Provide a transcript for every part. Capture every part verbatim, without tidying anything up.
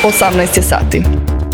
osamnaest je sati.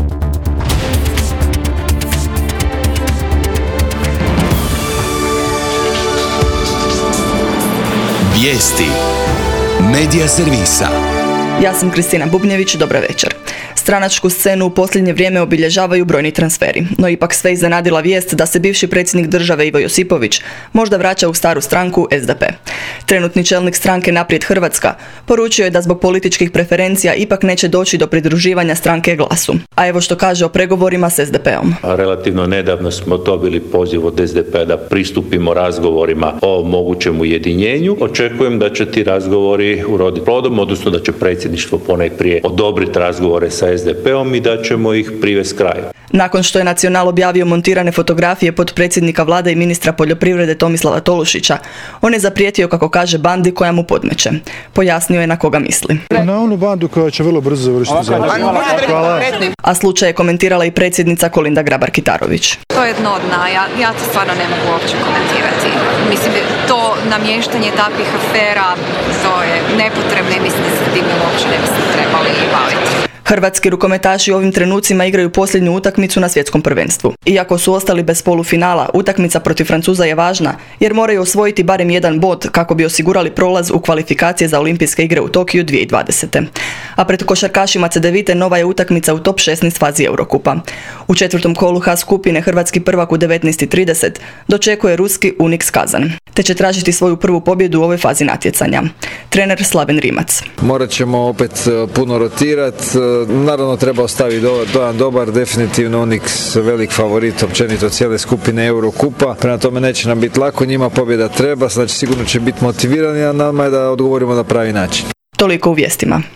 Vijesti Medija servisa. Ja sam Kristina Bubnjević, dobra večer. Stranačku scenu u posljednje vrijeme obilježavaju brojni transferi, no ipak sve iznenadila vijest da se bivši predsjednik države Ivo Josipović možda vraća u staru stranku S D P. Trenutni čelnik stranke Naprijed Hrvatska poručio je da zbog političkih preferencija ipak neće doći do pridruživanja stranke Glasu. A evo što kaže o pregovorima s S D P-om. Relativno nedavno smo dobili poziv od S D P-a da pristupimo razgovorima o mogućem ujedinjenju. Očekujem da će ti razgovori uroditi plodom, odnosno da će predsjedništvo ponajprije odobriti razgovore sa S D P-om i da ćemo ih privesti kraju. Nakon što je Nacional objavio montirane fotografije potpredsjednika vlade i ministra poljoprivrede Tomislava Tolušića, on je zaprijetio, kako kaže, bandi koja mu podmeće. Pojasnio je na koga misli. Na onu bandu koja će vrlo brzo završiti zajedno. Hvala. A slučaj je komentirala i predsjednica Kolinda Grabar-Kitarović. To je dno dna, ja, ja to stvarno ne mogu uopće komentirati. Mislim, to namještanje takvih afera, to je nepotrebno i mislim da se tim uopće ne bi se trebali baviti. Hrvatski rukometaši u ovim trenucima igraju posljednju utakmicu na svjetskom prvenstvu. Iako su ostali bez polufinala, utakmica protiv Francuza je važna jer moraju osvojiti barem jedan bod kako bi osigurali prolaz u kvalifikacije za Olimpijske igre u Tokiju dvije tisuće dvadesete. A pred košarkašima Cedevite nova je utakmica u top šesnaest fazi Eurokupa. U četvrtom kolu H skupine hrvatski prvak u devetnaest i trideset dočekuje ruski Unix Kazan, te će tražiti svoju prvu pobjedu u ovoj fazi natjecanja. Trener Slaven Rimac. Morat ćemo opet puno rotirati. Naravno treba ostaviti dojam dobar, definitivno Unix velik favorit općenito cijele skupine Eurokupa. Prema tome neće nam biti lako, njima pobjeda treba, znači sigurno će biti motivirani, a nama je da odgovorimo na pravi način. Toliko u vijestima.